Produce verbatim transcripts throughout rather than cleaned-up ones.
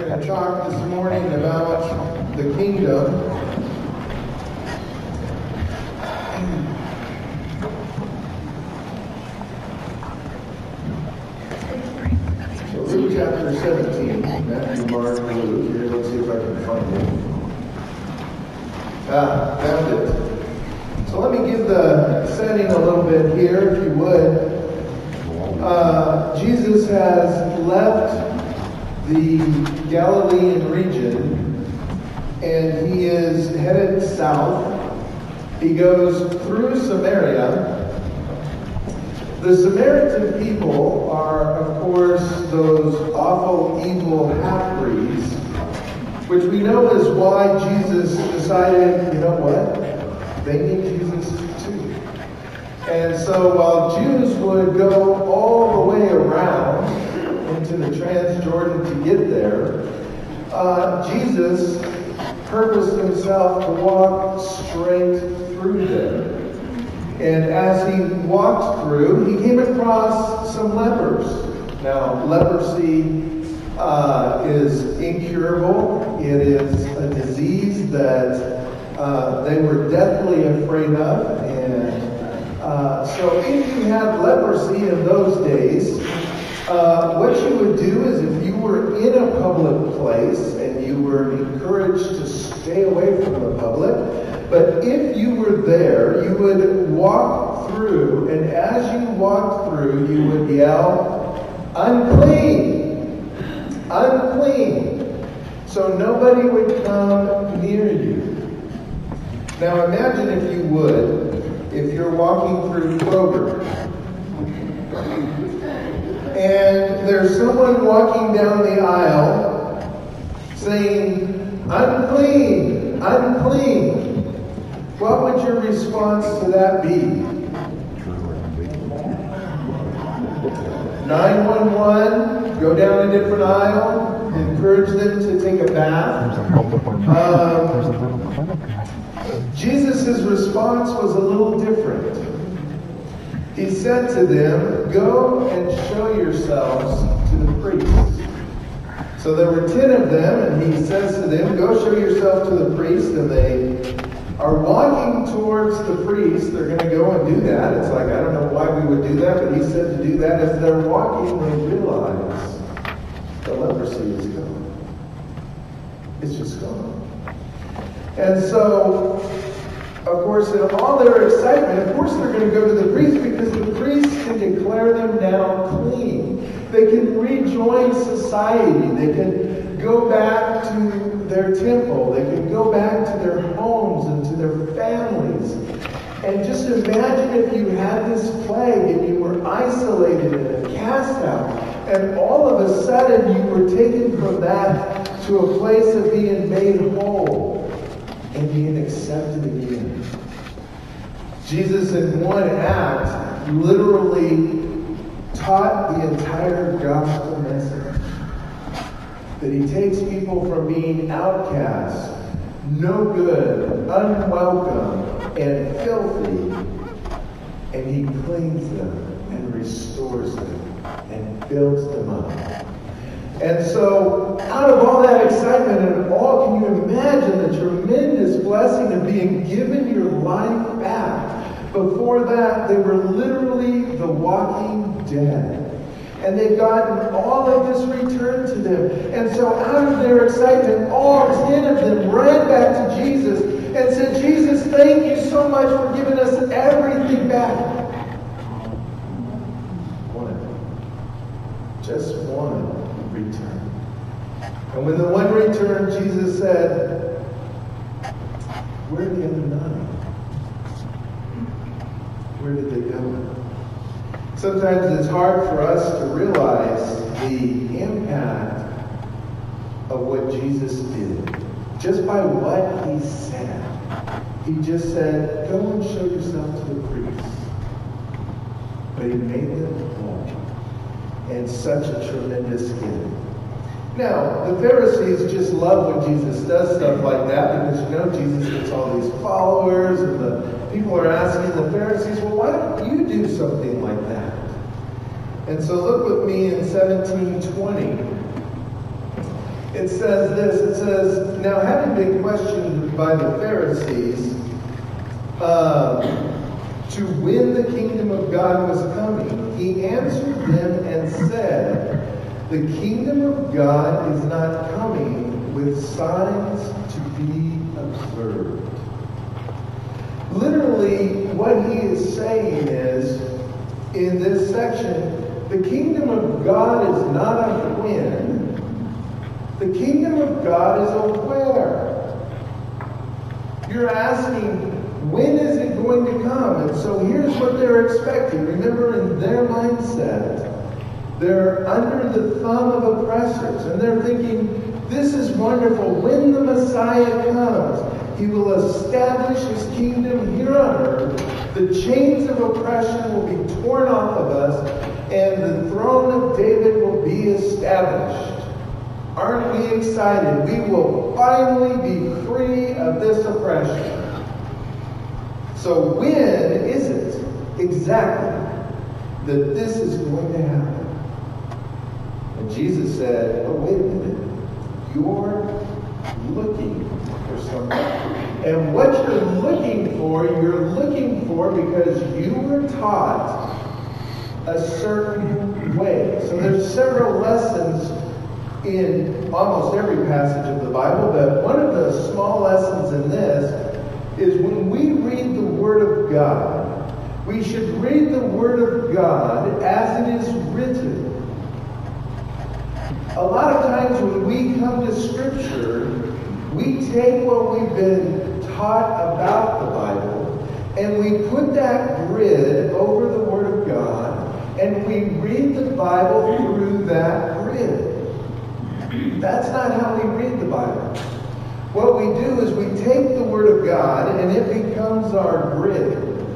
We're going to talk this morning about the kingdom. So Luke chapter seventeen, Matthew, Mark, Luke. Here, let's see if I can find it. Ah, found it. So let me give the setting a little bit here, if you would. Uh, Jesus has left the Galilean region, and he is headed south. He goes through Samaria. The Samaritan people are, of course, those awful, evil half-breeds, which we know is why Jesus decided, you know what, they need Jesus too. And so while Jews would go all the way around into the Transjordan to get there, uh, Jesus purposed himself to walk straight through there. And as he walked through, he came across some lepers. Now, leprosy uh, is incurable. It is a disease that uh, they were deathly afraid of. And uh, so if you had leprosy in those days, uh, what you would do is if you were in a public place and you were encouraged to stay away from the public, but if you were there, you would walk through, and as you walked through, you would yell, "Unclean! Unclean!" So nobody would come near you. Now imagine, if you would, if you're walking through Kroger, and there's someone walking down the aisle saying, "Unclean! Unclean!" What would your response to that be? nine one one, go down a different aisle, encourage them to take a bath. Um, Jesus' response was a little different. He said to them, "Go and show yourselves to the priests." So there were ten of them, and he says to them, "Go show yourself to the priest," and they are walking towards the priest. They're going to go and do that. It's like, I don't know why we would do that, but he said to do that. As they're walking, they realize the leprosy is gone. It's just gone. And so, of course, in all their excitement, of course they're going to go to the priest, because the priest can declare them now clean. They can rejoin society. They can go back to their temple. They can go back to their homes and to their families. And just imagine if you had this plague and you were isolated and cast out, and all of a sudden you were taken from that to a place of being made whole and being accepted again. Jesus, in one act, literally taught the entire gospel message. That he takes people from being outcast, no good, unwelcome, and filthy, and he cleans them and restores them and builds them up. And so, out of all that excitement and all, can you imagine the tremendous blessing of being given your life back? Before that, they were literally the walking dead. And they've gotten all of this returned to them. And so out of their excitement, all ten of them ran back to Jesus and said, "Jesus, thank you so much for giving us everything back." One. Just one returned. And when the one returned, Jesus said, "Where are the other nine? Where did they go?" Sometimes it's hard for us to realize the impact of what Jesus did just by what he said. He just said, "Go and show yourself to the priests." But he made them whole. And such a tremendous gift. Now, the Pharisees just love when Jesus does stuff like that, because, you know, Jesus gets all these followers, and the people are asking the Pharisees, "Well, why don't you do something like that?" And so look with me in seventeen twenty. It it says this. It says, now having been questioned by the Pharisees uh, to when the kingdom of God was coming, he answered them and said, the kingdom of God is not coming with signs to be observed. Literally, what he is saying is, in this section, the kingdom of God is not a when. The kingdom of God is a where. You're asking, when is it going to come? And so here's what they're expecting. Remember, in their mindset, they're under the thumb of oppressors, and they're thinking, this is wonderful. When the Messiah comes, he will establish his kingdom here on earth. The chains of oppression will be torn off of us, and the throne of David will be established. Aren't we excited? We will finally be free of this oppression. So when is it exactly that this is going to happen? And Jesus said, oh, wait a minute. You're looking for something. And what you're looking for, you're looking for because you were taught a certain way. So there's several lessons in almost every passage of the Bible, but one of the small lessons in this is when we read the Word of God, we should read the Word of God as it is written. A lot of times when we come to Scripture, we take what we've been taught about the Bible and we put that grid over the Word of God and we read the Bible through that grid. That's not how we read the Bible. What we do is we take the Word of God and it becomes our grid.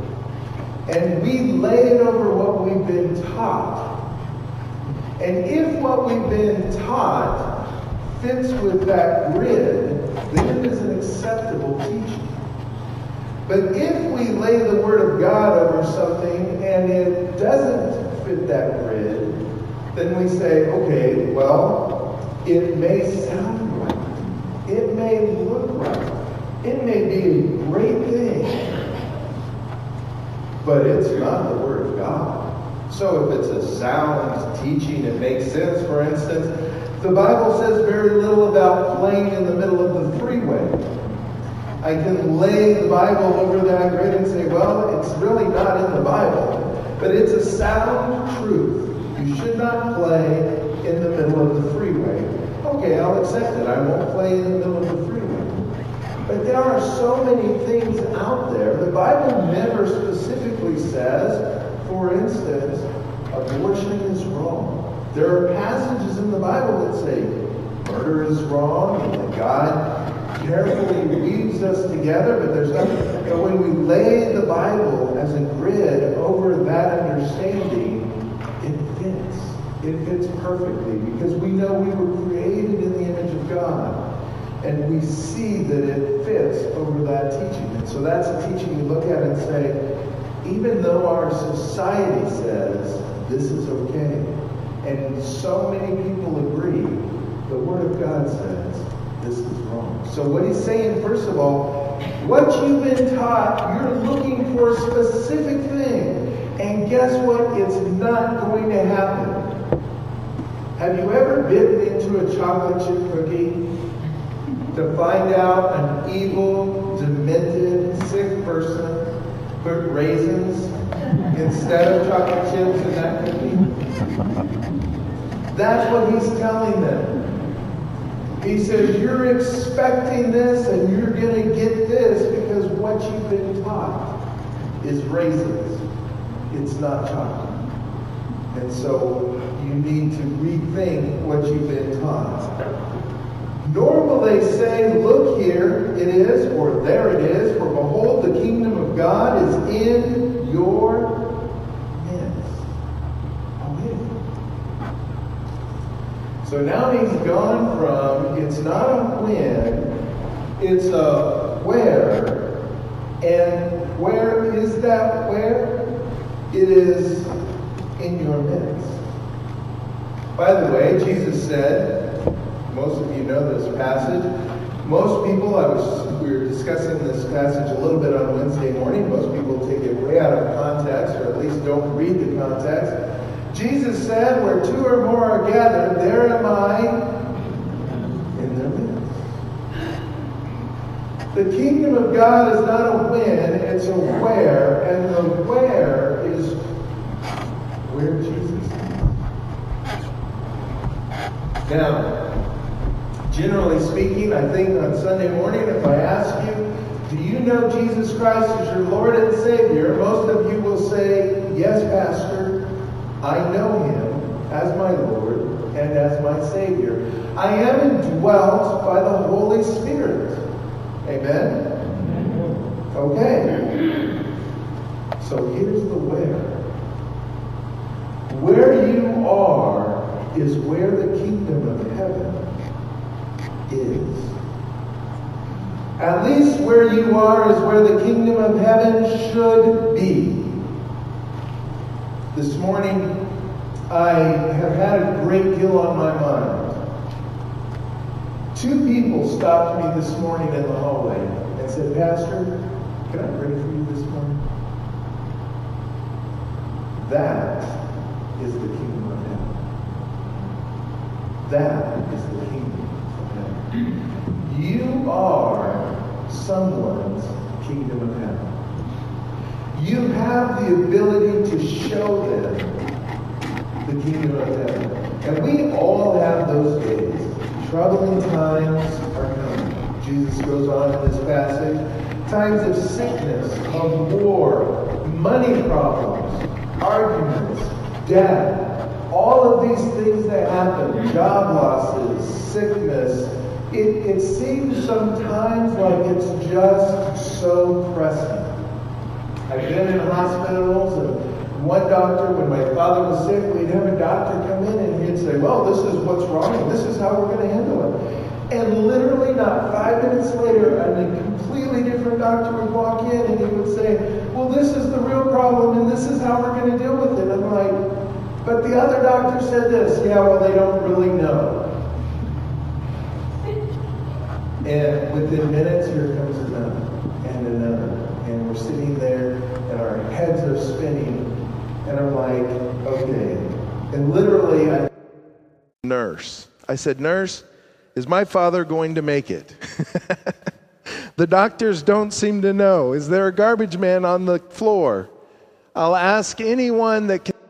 And we lay it over what we've been taught. And if what we've been taught fits with that grid, then it is an acceptable teaching. But if we lay the Word of God over something and it doesn't fit that grid, then we say, okay, well, it may sound right. It may look right. It may be a great thing. But it's not the Word of God. So if it's a sound teaching, it makes sense. For instance, the Bible says very little about playing in the middle of the freeway. I can lay the Bible over that grid and say, well, it's really not in the Bible. But it's a sound truth. You should not play in the middle of the freeway. Okay, I'll accept it. I won't play in the middle of the freeway. But there are so many things out there. The Bible never specifically says, for instance, abortion is wrong. There are passages in the Bible that say murder is wrong, and that God carefully weaves us together, but there's nothing. But when we lay the Bible as a grid over that understanding, it fits. It fits perfectly because we know we were created in the image of God. And we see that it fits over that teaching. And so that's a teaching we look at and say, even though our society says this is okay, and so many people agree, the Word of God says this is wrong. So what he's saying, first of all, what you've been taught, you're looking for a specific thing. And guess what? It's not going to happen. Have you ever bitten into a chocolate chip cookie to find out an evil, demented, sick person put raisins instead of chocolate chips in that cookie? That's what he's telling them. He says, you're expecting this and you're going to get this because what you've been taught is raisins. It's not chocolate. And so you need to rethink what you've been taught. Nor will they say, look, here it is, or there it is, for behold, the kingdom of God is in your midst. Oh, wait. So now he's gone from, it's not a when, it's a where. And where is that where? It is in your midst. By the way, Jesus said, most of you know know this passage. Most people, I was we were discussing this passage a little bit on Wednesday morning. Most people take it way out of context, or at least don't read the context. Jesus said, where two or more are gathered, there am I in their midst. The kingdom of God is not a when, it's a where, and the where is where Jesus is. Now, generally speaking, I think on Sunday morning, if I ask you, do you know Jesus Christ as your Lord and Savior? Most of you will say, yes, Pastor, I know Him as my Lord and as my Savior. I am indwelt by the Holy Spirit. Amen? Okay. So here's the where. Where you are is where the kingdom of heaven is. At least where you are is where the kingdom of heaven should be. This morning, I have had a great deal on my mind. Two people stopped me this morning in the hallway and said, Pastor, can I pray for you this morning? That is the kingdom of heaven. That is the kingdom of heaven. You are someone's kingdom of heaven. You have the ability to show them the kingdom of heaven. And we all have those days. Troubling times are coming. Jesus goes on in this passage. Times of sickness, of war, money problems, arguments, death. All of these things that happen, job losses, sickness, it, it seems sometimes like it's just so pressing. I've been in hospitals, and one doctor, when my father was sick, we'd have a doctor come in and he'd say, well, this is what's wrong and this is how we're going to handle it. And literally not five minutes later, a completely different doctor would walk in and he would say, well, this is the real problem and this is how we're going to deal with it. I'm like, but the other doctor said this. Yeah, well, they don't really know. And within minutes, here comes another and another. And we're sitting there and our heads are spinning. And I'm like, okay. And literally, I... Nurse. I said, nurse, is my father going to make it? The doctors don't seem to know. Is there a garbage man on the floor? I'll ask anyone that can...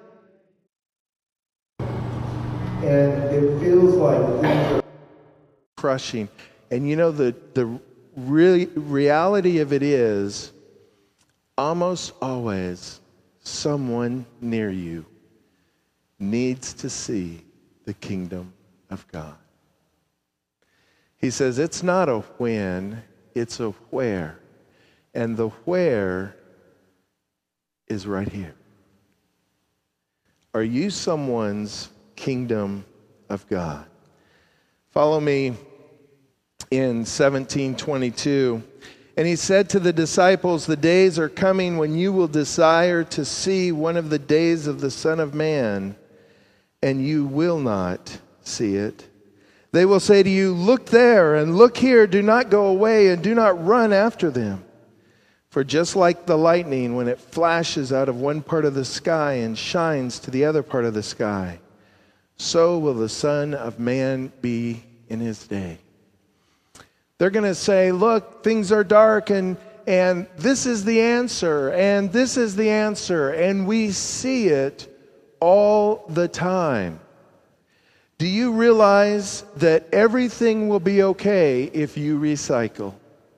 And it feels like things are crushing. And you know, the, the really reality of it is, almost always, someone near you needs to see the kingdom of God. He says it's not a when, it's a where. And the where is right here. Are you someone's kingdom of God? Follow me in seventeen twenty-two. And he said to the disciples, the days are coming when you will desire to see one of the days of the Son of Man, and you will not see it. They will say to you, look there and look here, do not go away and do not run after them. For just like the lightning, when it flashes out of one part of the sky and shines to the other part of the sky, so will the Son of Man be in his day. They're going to say, look, things are dark, and, and this is the answer, and this is the answer, and we see it all the time. Do you realize that everything will be okay if you recycle?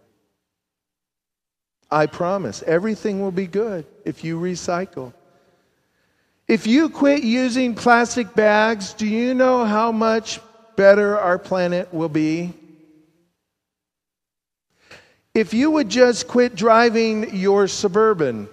I promise, everything will be good if you recycle. If you quit using plastic bags, do you know how much better our planet will be? If you would just quit driving your Suburban.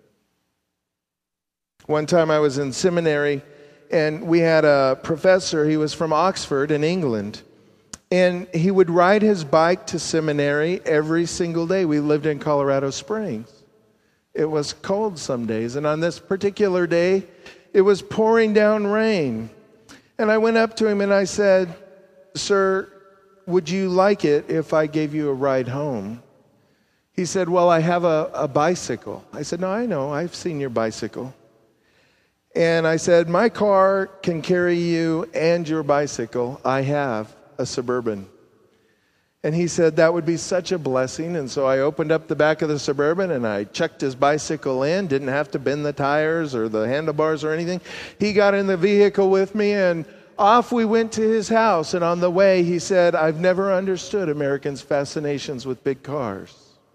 One time I was in seminary and we had a professor, he was from Oxford in England, and he would ride his bike to seminary every single day. We lived in Colorado Springs. It was cold some days, and on this particular day, it was pouring down rain. And I went up to him and I said, sir, would you like it if I gave you a ride home? He said, well, I have a, a bicycle. I said, no, I know. I've seen your bicycle. And I said, my car can carry you and your bicycle. I have a Suburban. And he said, that would be such a blessing. And so I opened up the back of the Suburban and I checked his bicycle in. Didn't have to bend the tires or the handlebars or anything. He got in the vehicle with me and off we went to his house. And on the way, he said, I've never understood Americans' fascinations with big cars.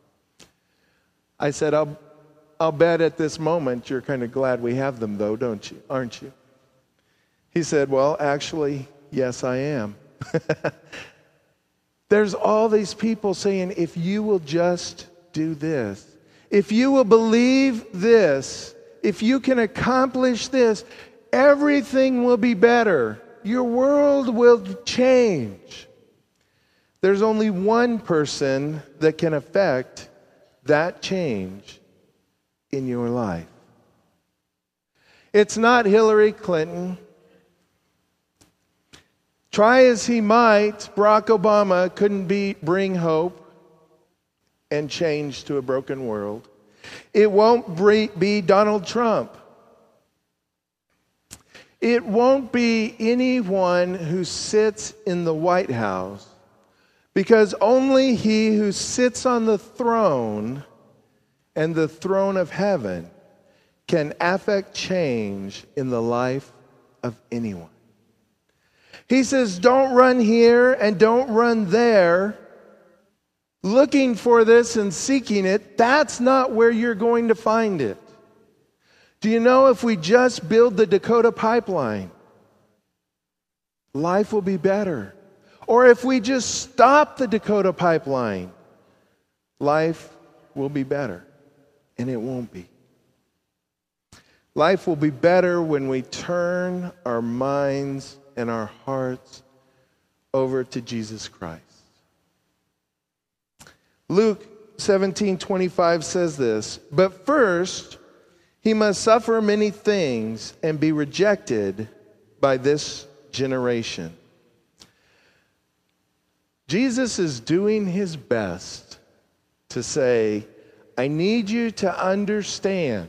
I said, I'll, I'll bet at this moment you're kind of glad we have them, though, don't you? Aren't you? He said, well, actually, yes, I am. There's all these people saying, if you will just do this, if you will believe this, if you can accomplish this, everything will be better. Your world will change. There's only one person that can affect that change in your life. It's not Hillary Clinton. Try as he might, Barack Obama couldn't be, bring hope and change to a broken world. It won't be Donald Trump. It won't be anyone who sits in the White House, because only he who sits on the throne and the throne of heaven can affect change in the life of anyone. He says, don't run here and don't run there, looking for this and seeking it. That's not where you're going to find it. Do you know if we just build the Dakota pipeline, life will be better? Or if we just stop the Dakota pipeline, life will be better. And it won't be. Life will be better when we turn our minds and our hearts over to Jesus Christ. Luke seventeen twenty-five says this, but first he must suffer many things and be rejected by this generation. Jesus is doing his best to say, I need you to understand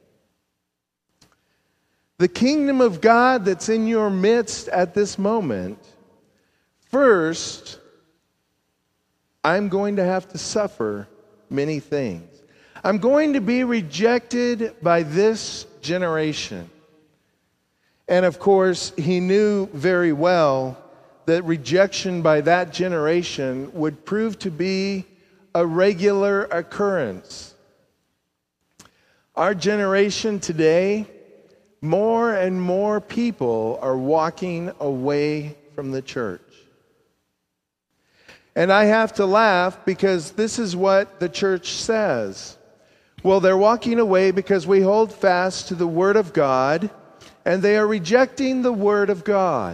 the kingdom of God that's in your midst at this moment. First, I'm going to have to suffer many things. I'm going to be rejected by this generation. And of course, he knew very well that rejection by that generation would prove to be a regular occurrence. Our generation today, more and more people are walking away from the church. And I have to laugh because this is what the church says. Well, they're walking away because we hold fast to the Word of God, and they are rejecting the Word of God.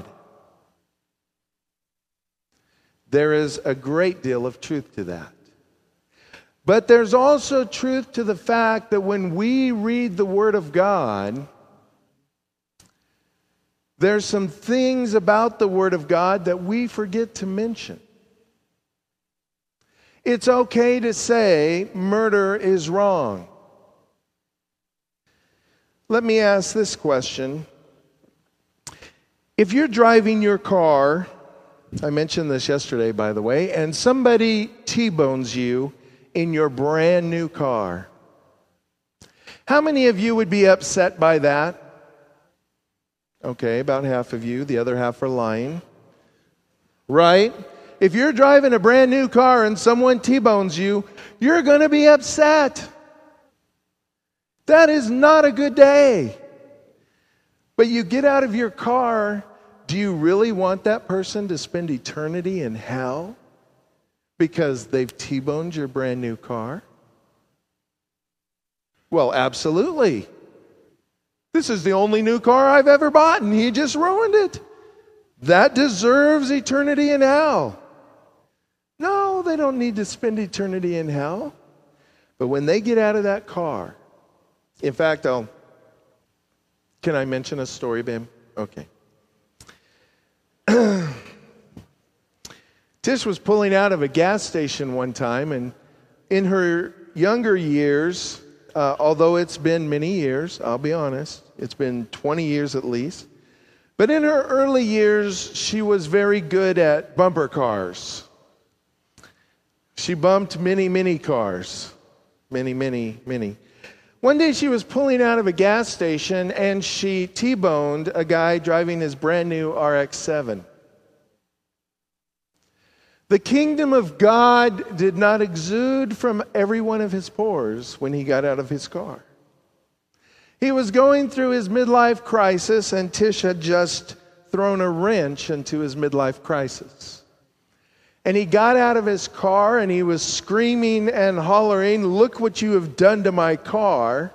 There is a great deal of truth to that. But there's also truth to the fact that when we read the Word of God, there's some things about the Word of God that we forget to mention. It's okay to say murder is wrong. Let me ask this question. If you're driving your car, I mentioned this yesterday, by the way, and somebody T-bones you in your brand new car, how many of you would be upset by that? Okay, about half of you. The other half are lying. Right? If you're driving a brand new car and someone T-bones you, you're going to be upset. That is not a good day. But you get out of your car, do you really want that person to spend eternity in hell because they've T-boned your brand new car? Well, absolutely. This is the only new car I've ever bought, and he just ruined it. That deserves eternity in hell. No, they don't need to spend eternity in hell. But when they get out of that car, in fact, I'll, can I mention a story, babe? Okay. Tish was pulling out of a gas station one time, and in her younger years, uh, although it's been many years, I'll be honest, it's been twenty years at least, but in her early years, she was very good at bumper cars. She bumped many, many cars. Many, many, many. One day she was pulling out of a gas station and she T-boned a guy driving his brand new R X seven. The kingdom of God did not exude from every one of his pores when he got out of his car. He was going through his midlife crisis, and Tish had just thrown a wrench into his midlife crisis. And he got out of his car and he was screaming and hollering, "Look what you have done to my car."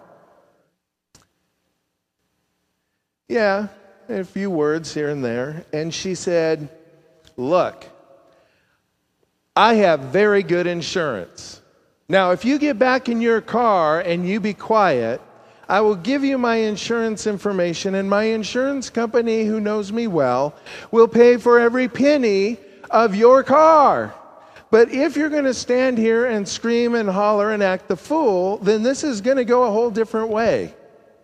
Yeah, a few words here and there. And she said, "Look, I have very good insurance. Now, if you get back in your car and you be quiet, I will give you my insurance information, and my insurance company, who knows me well, will pay for every penny of your car. But if you're going to stand here and scream and holler and act the fool, then this is going to go a whole different way."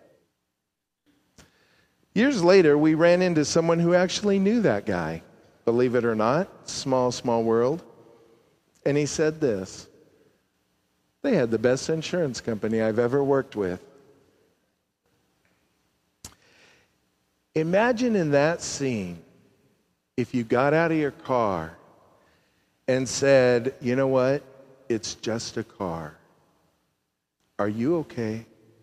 Years later, we ran into someone who actually knew that guy. Believe it or not, small, small world. And he said this: "They had the best insurance company I've ever worked with." Imagine in that scene, if you got out of your car and said, "You know what? It's just a car. Are you okay?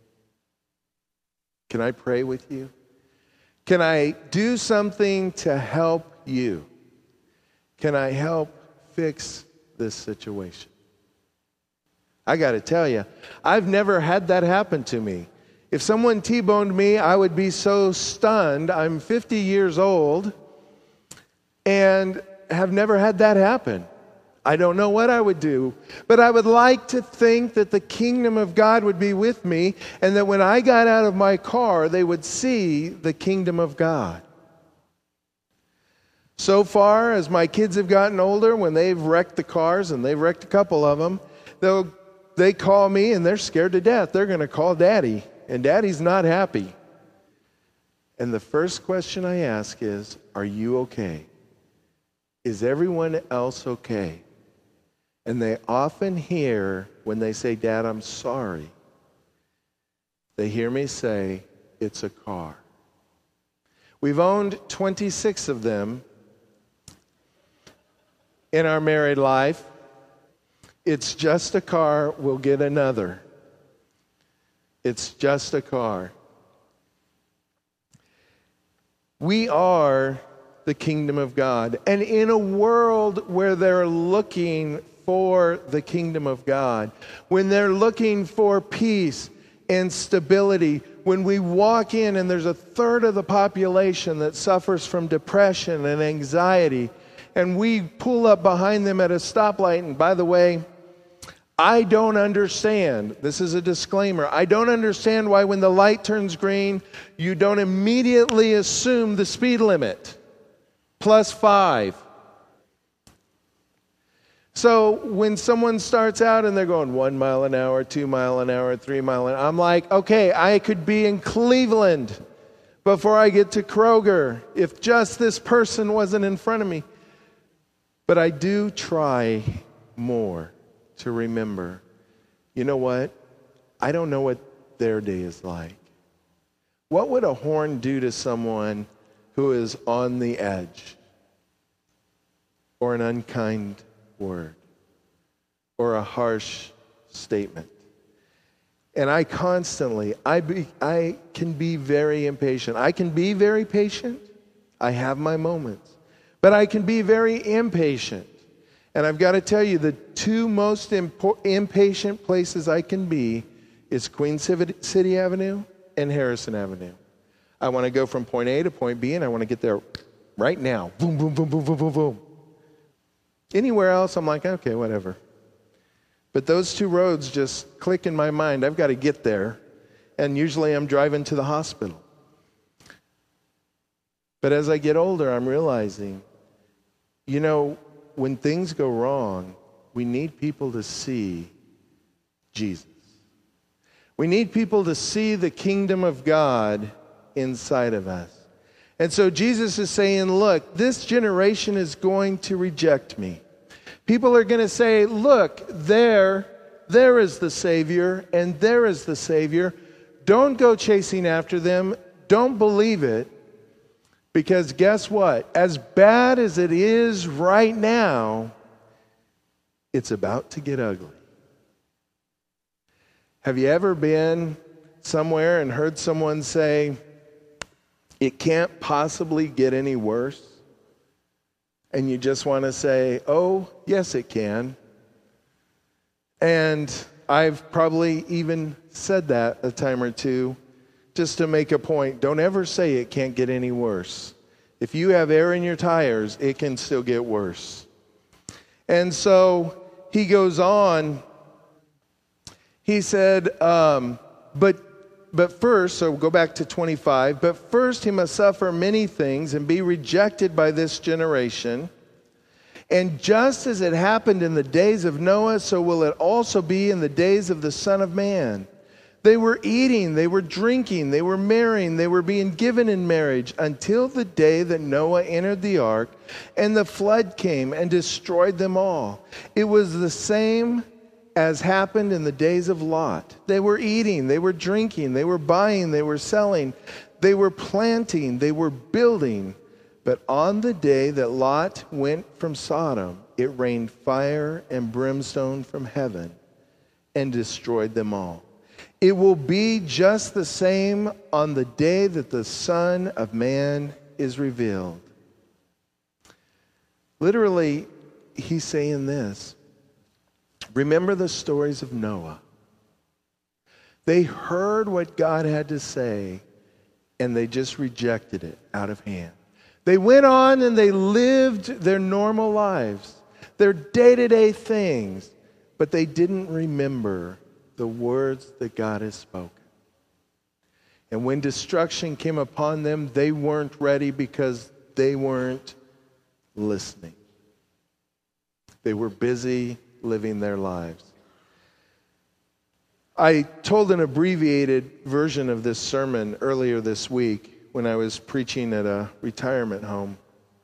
Can I pray with you? Can I do something to help you? Can I help fix this situation?" I got to tell you, I've never had that happen to me. If someone T-boned me, I would be so stunned. I'm fifty years old and have never had that happen. I don't know what I would do, but I would like to think that the kingdom of God would be with me, and that when I got out of my car, they would see the kingdom of God. So far, as my kids have gotten older, when they've wrecked the cars, and they've wrecked a couple of them, they'll, they call me and they're scared to death. They're going to call Daddy, and Daddy's not happy. And the first question I ask is, "Are you okay? Is everyone else okay?" And they often hear, when they say, "Dad, I'm sorry," they hear me say, "It's a car." We've owned twenty-six of them in our married life. It's just a car, we'll get another. It's just a car. We are the kingdom of God. And in a world where they're looking for the kingdom of God, when they're looking for peace and stability, when we walk in and there's a third of the population that suffers from depression and anxiety, and we pull up behind them at a stoplight, and by the way, I don't understand, this is a disclaimer, I don't understand why when the light turns green, you don't immediately assume the speed limit, plus five. So when someone starts out and they're going one mile an hour, two mile an hour, three mile an hour, I'm like, okay, I could be in Cleveland before I get to Kroger if just this person wasn't in front of me. But I do try more to remember, you know what? I don't know what their day is like. What would a horn do to someone who is on the edge? Or an unkind word? Or a harsh statement? And I constantly, I, be, I can be very impatient. I can be very patient. I have my moments. But I can be very impatient. And I've got to tell you, the two most impo- impatient places I can be is Queen City Avenue and Harrison Avenue. I want to go from point A to point B, and I want to get there right now. Boom, boom, boom, boom, boom, boom, boom. Anywhere else, I'm like, okay, whatever. But those two roads just click in my mind. I've got to get there. And usually I'm driving to the hospital. But as I get older, I'm realizing, you know, when things go wrong, we need people to see Jesus. We need people to see the kingdom of God inside of us. And so Jesus is saying, look, this generation is going to reject me. People are going to say, look, there, there is the Savior, and there is the Savior. Don't go chasing after them. Don't believe it. Because guess what? As bad as it is right now, it's about to get ugly. Have you ever been somewhere and heard someone say, it can't possibly get any worse? And you just want to say, oh, yes, it can. And I've probably even said that a time or two just to make a point. Don't ever say it can't get any worse. If you have air in your tires, it can still get worse. And so he goes on. He said, um, but but first, so go back to twenty-five, but first he must suffer many things and be rejected by this generation. And just as it happened in the days of Noah, so will it also be in the days of the Son of Man. They were eating, they were drinking, they were marrying, they were being given in marriage until the day that Noah entered the ark and the flood came and destroyed them all. It was the same as happened in the days of Lot. They were eating, they were drinking, they were buying, they were selling, they were planting, they were building. But on the day that Lot went from Sodom, it rained fire and brimstone from heaven and destroyed them all. It will be just the same on the day that the Son of Man is revealed. Literally, he's saying this. Remember the stories of Noah. They heard what God had to say, and they just rejected it out of hand. They went on and they lived their normal lives, their day-to-day things, but they didn't remember the words that God has spoken. And when destruction came upon them, they weren't ready because they weren't listening. They were busy living their lives. I told an abbreviated version of this sermon earlier this week when I was preaching at a retirement home.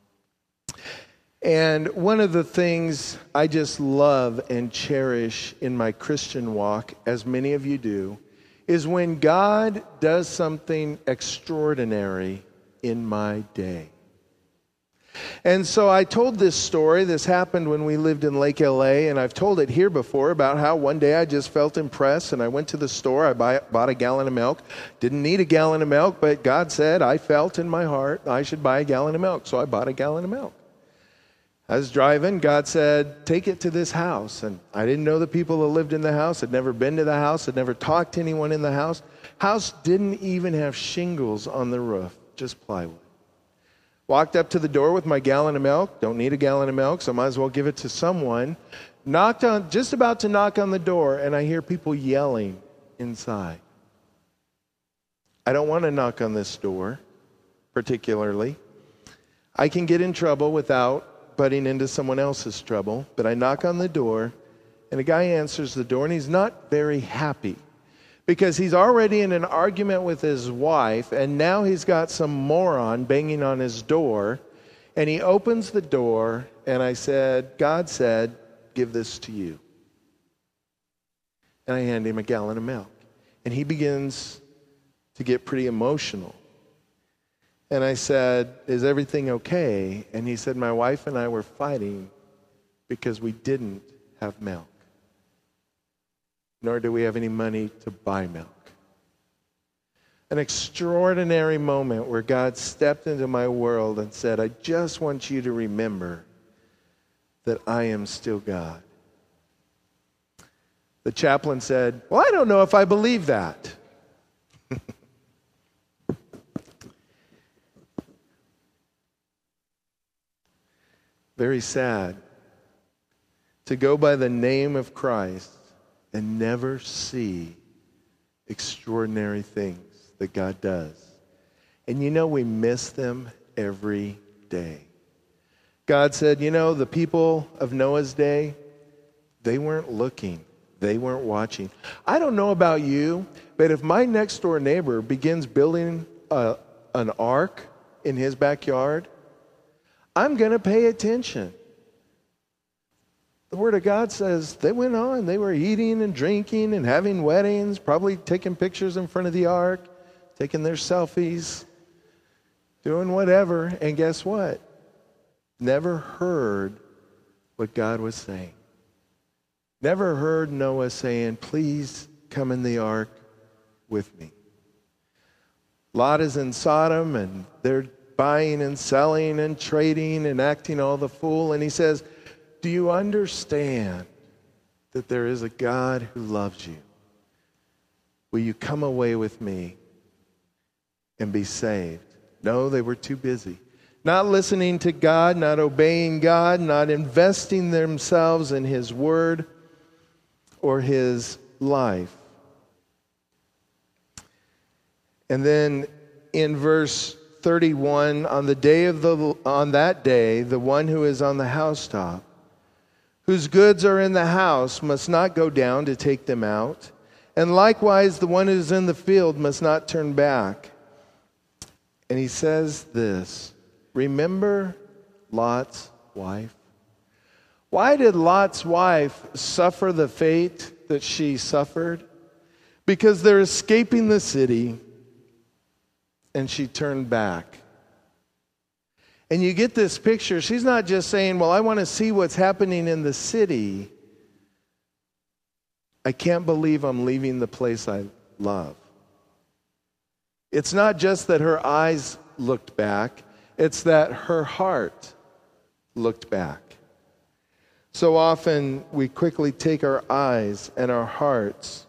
And one of the things I just love and cherish in my Christian walk, as many of you do, is when God does something extraordinary in my day. And so I told this story. This happened when we lived in Lake L A, and I've told it here before about how one day I just felt impressed, and I went to the store. I buy, bought a gallon of milk. Didn't need a gallon of milk, but God said I felt in my heart I should buy a gallon of milk, so I bought a gallon of milk. I was driving. God said, take it to this house. And I didn't know the people that lived in the house. I'd never been to the house. I'd never talked to anyone in the house. House didn't even have shingles on the roof, just plywood. Walked up to the door with my gallon of milk. Don't need a gallon of milk, so I might as well give it to someone. Knocked on, just about to knock on the door, and I hear people yelling inside. I don't want to knock on this door, particularly. I can get in trouble without butting into someone else's trouble, but I knock on the door, and a guy answers the door, and he's not very happy because he's already in an argument with his wife, and now he's got some moron banging on his door, and he opens the door, and I said, God said, give this to you. And I hand him a gallon of milk, and he begins to get pretty emotional. And I said, is everything okay? And he said, my wife and I were fighting because we didn't have milk. Nor do we have any money to buy milk. An extraordinary moment where God stepped into my world and said, I just want you to remember that I am still God. The chaplain said, well, I don't know if I believe that. Very sad to go by the name of Christ and never see extraordinary things that God does. And you know we miss them every day. God said, you know, the people of Noah's day, they weren't looking. They weren't watching. I don't know about you, but if my next door neighbor begins building a, an ark in his backyard, I'm going to pay attention. The Word of God says they went on. They were eating and drinking and having weddings, probably taking pictures in front of the ark, taking their selfies, doing whatever. And guess what? Never heard what God was saying. Never heard Noah saying, please come in the ark with me. Lot is in Sodom, and they're buying and selling and trading and acting all the fool. And he says, do you understand that there is a God who loves you? Will you come away with me and be saved? No, they were too busy. Not listening to God, not obeying God, not investing themselves in His Word or His life. And then in verse thirty-one, on the day of the on that day, the one who is on the housetop, whose goods are in the house, must not go down to take them out, and likewise the one who is in the field must not turn back. And he says this, remember Lot's wife? Why did Lot's wife suffer the fate that she suffered? Because they're escaping the city, and she turned back. And you get this picture. She's not just saying, well, I want to see what's happening in the city. I can't believe I'm leaving the place I love. It's not just that her eyes looked back. It's that her heart looked back. So often we quickly take our eyes and our hearts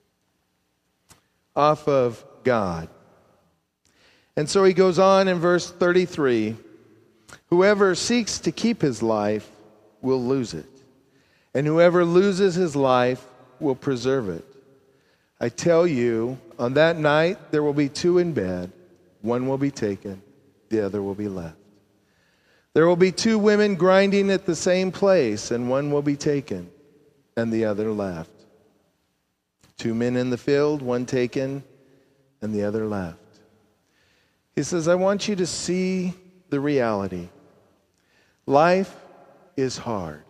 off of God. And so he goes on in verse thirty-three, whoever seeks to keep his life will lose it, and whoever loses his life will preserve it. I tell you, on that night there will be two in bed, one will be taken, the other will be left. There will be two women grinding at the same place, and one will be taken, and the other left. Two men in the field, one taken, and the other left. He says, I want you to see the reality. Life is hard.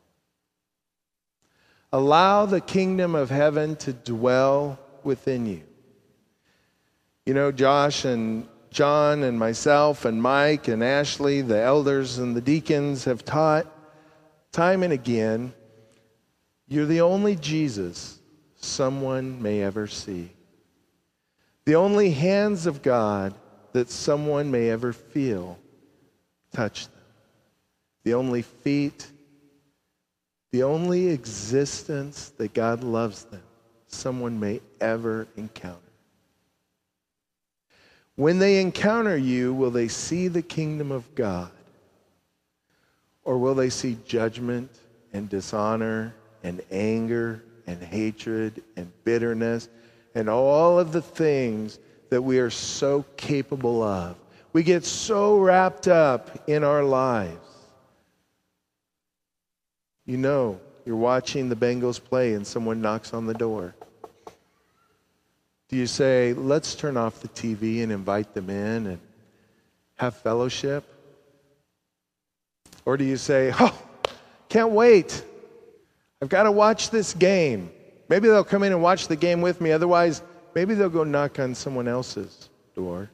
Allow the kingdom of heaven to dwell within you. You know, Josh and John and myself and Mike and Ashley, the elders and the deacons have taught time and again, you're the only Jesus someone may ever see. The only hands of God that someone may ever feel touch them. The only feet, the only existence that God loves them, someone may ever encounter. When they encounter you, will they see the kingdom of God? Or will they see judgment and dishonor and anger and hatred and bitterness and all of the things that we are so capable of? We get so wrapped up in our lives. You know, you're watching the Bengals play and someone knocks on the door. Do you say, let's turn off the T V and invite them in and have fellowship? Or do you say, oh, can't wait. I've got to watch this game. Maybe they'll come in and watch the game with me. Otherwise, maybe they'll go knock on someone else's door.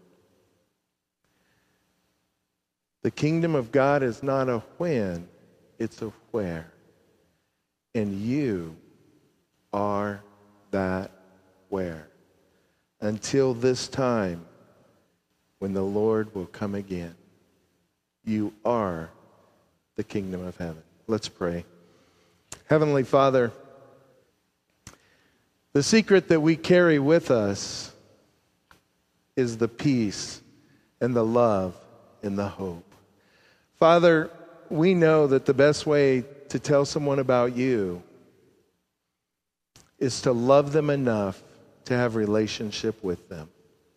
The kingdom of God is not a when, it's a where. And you are that where. Until this time when the Lord will come again. You are the kingdom of heaven. Let's pray. Heavenly Father, the secret that we carry with us is the peace and the love and the hope. Father, we know that the best way to tell someone about you is to love them enough to have relationship with them.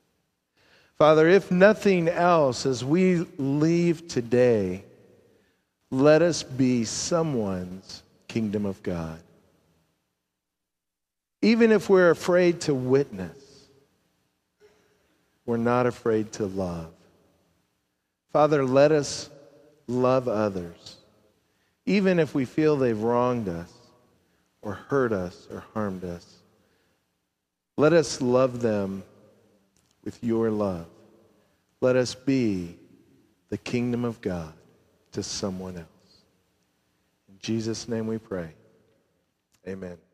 Father, if nothing else, as we leave today, let us be someone's kingdom of God. Even if we're afraid to witness, we're not afraid to love. Father, let us love others, even if we feel they've wronged us or hurt us or harmed us. Let us love them with your love. Let us be the kingdom of God to someone else. In Jesus' name we pray. Amen.